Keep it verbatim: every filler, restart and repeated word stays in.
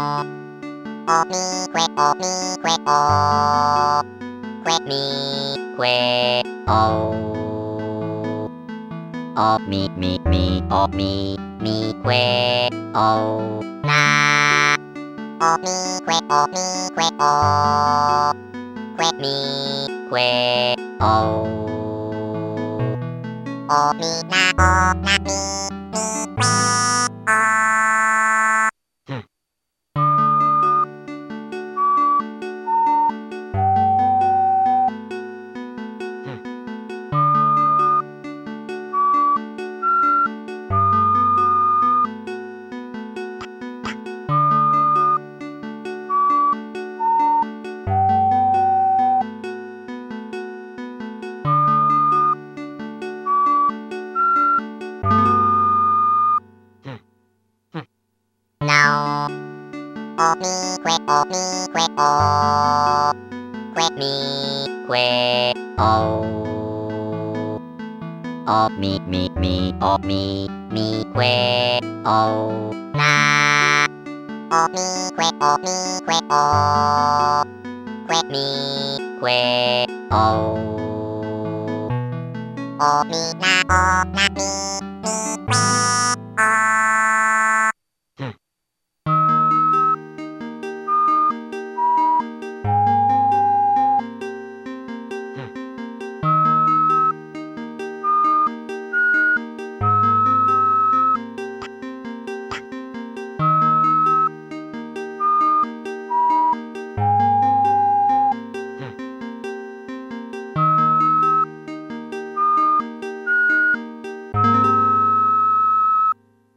おみくえおみくえおくえみくえおおみみみおみみくえおなおみくえおみくえおくえみくえおおみなおなみみくえおなおおみくえおみくえおくえみくえおおみみみおみみくえおなおみくえおみくえおくえみくえおおみなおなみみくえ